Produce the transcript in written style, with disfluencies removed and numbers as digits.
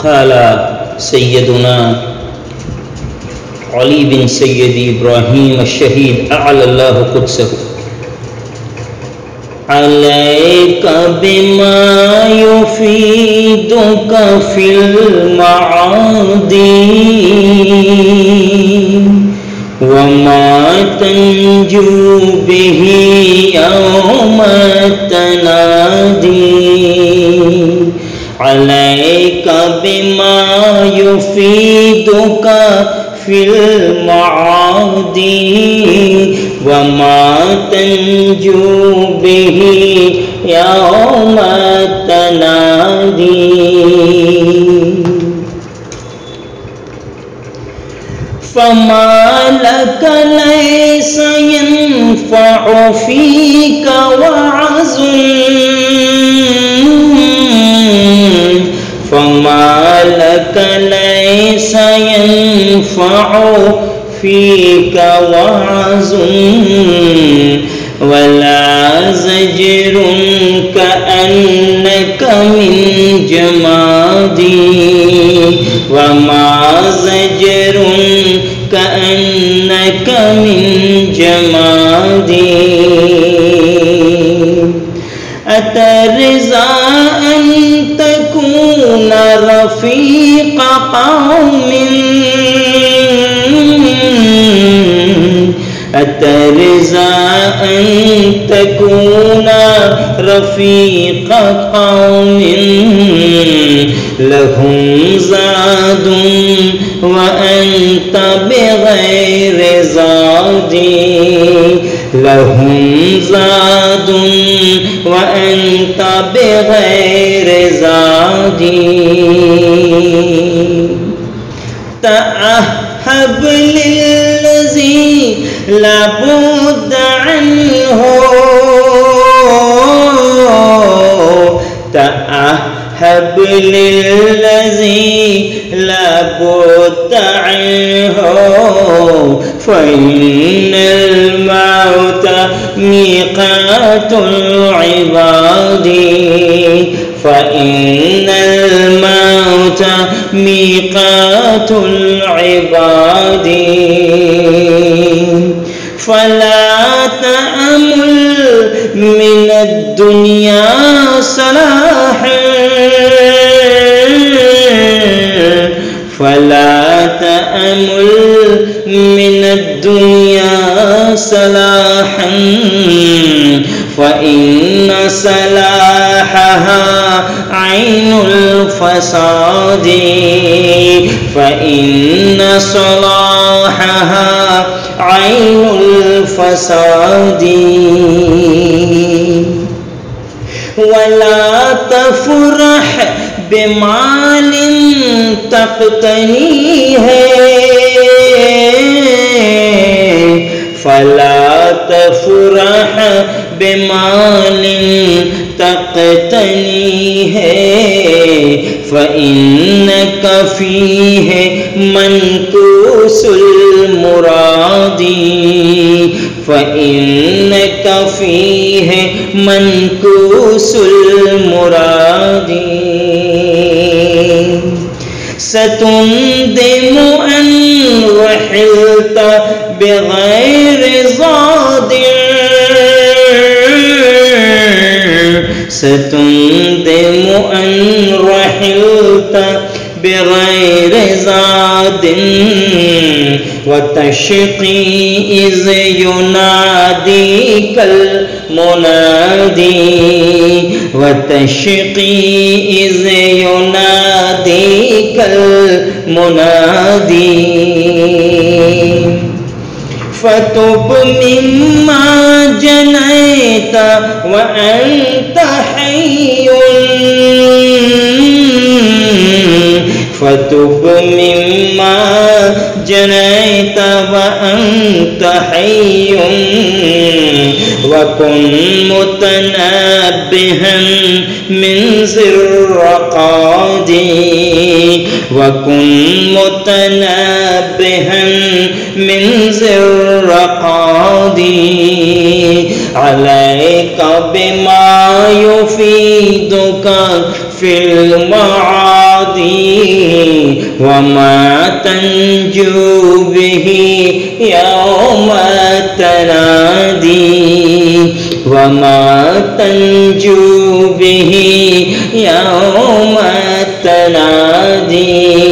ताला सैयदुना अली बिन सैयद इब्राहीम शहीद अअल्लाहु कुद्सहु अलैका बिमा युफीदुका फिल मआदी वमा तंजू बिही यौम तनादी अलैका बिमा युफीदुका फिल मआदी वमा तंजू बिही यौम तनादी फमा लका लैसा यनफ़अु फ़ीका वअज़ुन फमा लका लैसा यनफ़अु फ़ीका वअज़ुन वला ज़ज्रुन कअन्नका मिन जमादी वमा ज़ज्रुन कअन्नका मिन जमादी अतरज़ा अन तकूना रफ़ीक़ा क़ौमिन अतरज़ा अन तकूना रफ़ीक़ा क़ौमिन लहुम ज़ादुन व अंत बिग़ैर ज़ादी लहुम ज़ादुन व अंत बिग़ैर ज़ादी तअहब लिल्लज़ी ला बुद्द अन्हु तअहब लिल्लज़ी ला बुद्द अन्हु फ़इन्नल मौत मीक़ातुल इबादी फ़इन्नल मौत मीक़ातुल इबादी फला तअमुल मिनद दुनिया सलाहन फला तअमुल मिनद दुनिया सलाहन फ़इन्न सलाहहा ऐनुल फ़सादी फ़इन्न सलाहहा ऐनुल फ़सादी वला तफ़रह बिमालिन तक़तनी है फला तफ़रह बिमालिन तक़तनी है फ़इन्नका फ़ीहि मनकूसुल मुरादी फ़इन्नका फ़ीहि मनकूसुल मुरादी सतुन्दिमु अन रहिलत बिग़ैर ज़ादिन सतुन्दिमु अन रहिलत बिग़ैर ज़ादिन वतशक़ी इज़ युनादीकल मुनादी वतशक़ी इज़ युनादीकल मुनादी फ़तुब मिम्मा जनैत व अन्त हय्युन फ़तुब मिम्मा जनैत व अन्त हय्युन वकुन मुतनब्बिहन मिन ज़िर्रक़ादी वकुन मुतनब्बिहन मिन ज़िर्रक़ादी अलैका बिमा युफ़ीदुका फिल मआदी وما تنجو به يوم التنادي وما تنجو به يوم التنادي